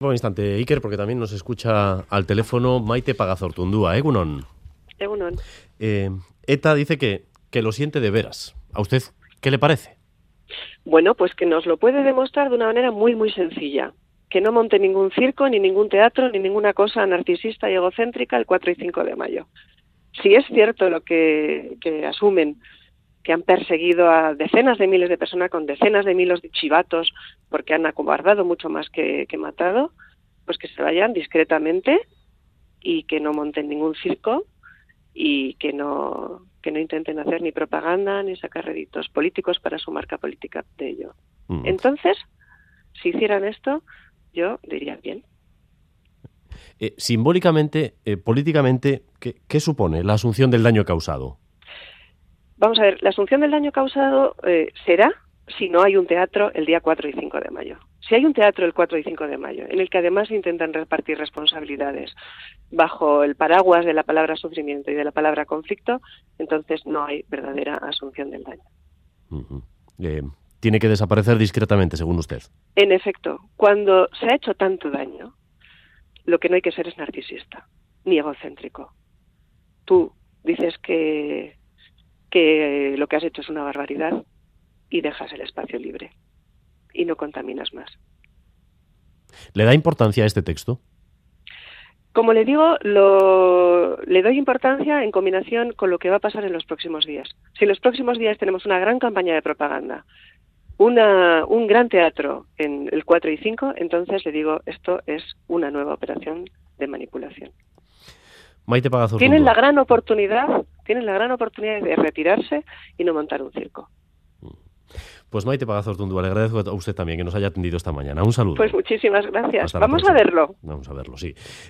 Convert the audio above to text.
Un instante, Iker, porque también nos escucha al teléfono Maite Pagazortundúa, Egunon. Egunon. ETA dice que lo siente de veras. ¿A usted qué le parece? Bueno, pues que nos lo puede demostrar de una manera muy, muy sencilla. Que no monte ningún circo, ni ningún teatro, ni ninguna cosa narcisista y egocéntrica el 4 y 5 de mayo. Si es cierto lo que asumen, que han perseguido a decenas de miles de personas con decenas de miles de chivatos porque han acobardado mucho más que matado, pues que se vayan discretamente y que no monten ningún circo y que no intenten hacer ni propaganda ni sacar réditos políticos para su marca política de ello. Entonces, si hicieran esto, yo diría bien. Simbólicamente, políticamente, ¿qué supone la asunción del daño causado? Vamos a ver, la asunción del daño causado será si no hay un teatro el día 4 y 5 de mayo. Si hay un teatro el 4 y 5 de mayo, en el que además intentan repartir responsabilidades bajo el paraguas de la palabra sufrimiento y de la palabra conflicto, entonces no hay verdadera asunción del daño. Tiene que desaparecer discretamente, según usted. En efecto, cuando se ha hecho tanto daño, lo que no hay que ser es narcisista, ni egocéntrico. Tú dices que lo que has hecho es una barbaridad y dejas el espacio libre y no contaminas más. ¿Le da importancia a este texto? Como le digo, le doy importancia en combinación con lo que va a pasar en los próximos días. Si en los próximos días tenemos una gran campaña de propaganda, un gran teatro en el 4 y 5, entonces le digo, esto es una nueva operación de manipulación. Maite Pagazortundúa. Tienen la gran oportunidad de retirarse y no montar un circo. Pues Maite Pagazortundúa, le agradezco a usted también que nos haya atendido esta mañana. Un saludo. Pues muchísimas gracias. Hasta la Vamos próxima. a verlo. Vamos a verlo, sí.